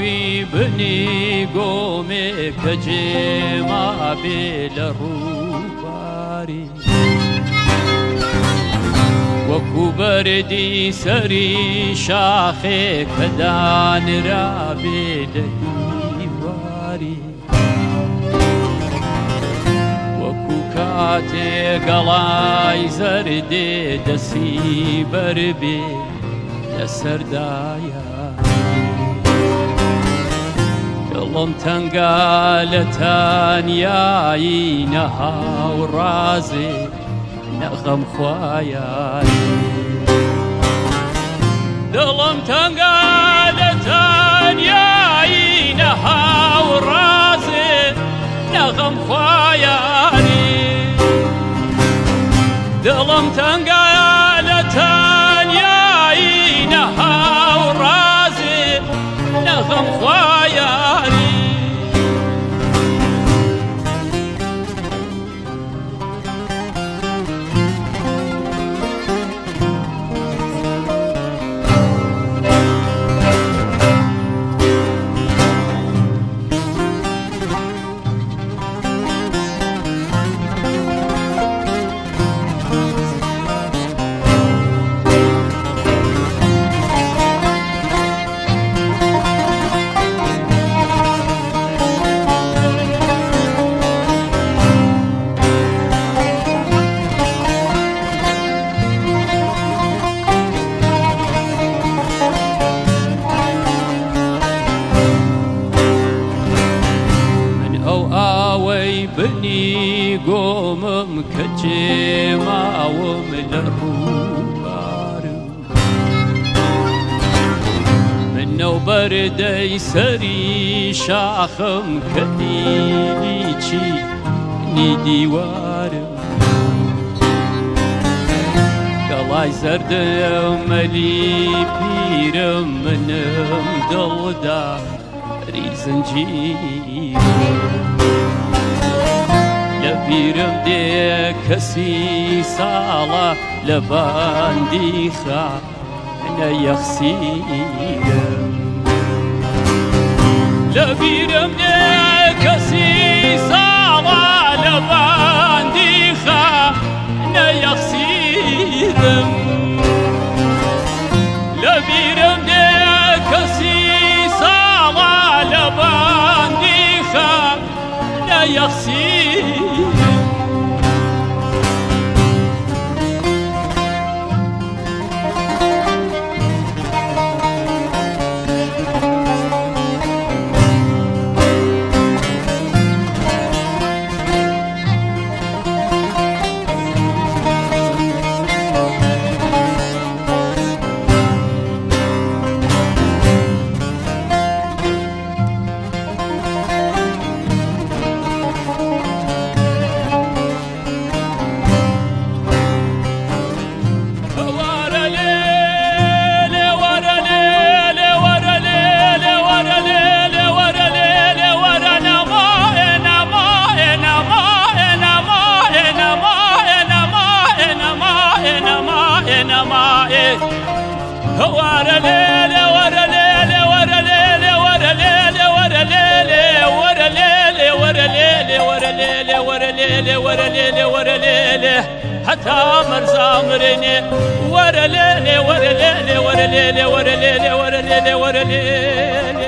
ئاوی بنی گۆمێ کە جێما بێ لە ڕووباری وەکو بەردی سەری شاخێ کە دانرا بێ لە دیواری وەکو کاتێ گەڵای زەردێ دەسی بەربێ لە سەردایە دڵم تەنگا لە تانیایی نەهاو ڕازێ نەغەم خوایانی دڵم تەنگا لە تانیایی نەهاو ڕازێ نەغەم خوایانی دڵم تەنگا لە تانیایی نەهاو ڕازێ نەغەم خوایانی بنی گۆمم کە جێماوم لە ڕووبارم منەو بەردەی سەری شاخم کە دیچی نی دیوارم گەڵای زەردم مەلی پیرم منم دڵدا ری زنجیرم لەبیرم دێ کەسی ساڵە لە باندی خانە یەخسیرم لەبیرم دێ کەسی ساڵە لە باندی خانە یەخسیرم لەبیرم دێ کەسی ساڵە لە باندی خانە یەخسیرم حتى مرزا مرني ورا ليلي ورا ليلي ورا ليلي ورا ليلي ورا ليلي ورا ليلي